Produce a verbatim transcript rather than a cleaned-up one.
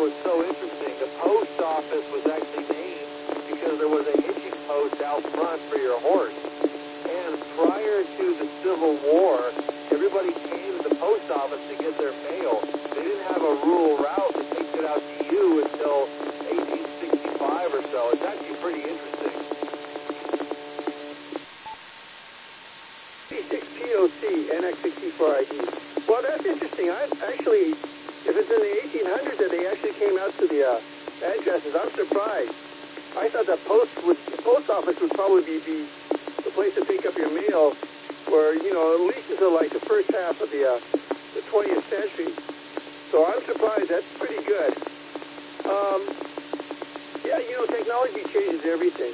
was so interesting. The post office was actually named because there was a hitching post out front for your horse. And prior to the Civil War, everybody came to the post office to get their mail. They didn't have a rural route that takes it out to you until eighteen sixty-five or so. It's actually pretty interesting. P six P O C N X sixty-four I D. Well, that's interesting. I actually, if it's in the eighteen hundreds that they actually came out to the uh, addresses, I'm surprised. I thought the post would, the post office would probably be, be the place to pick up your mail, where you know at least until like the first half of the uh, the twentieth century. So I'm surprised. That's pretty good. Um, yeah, you know, technology changes everything.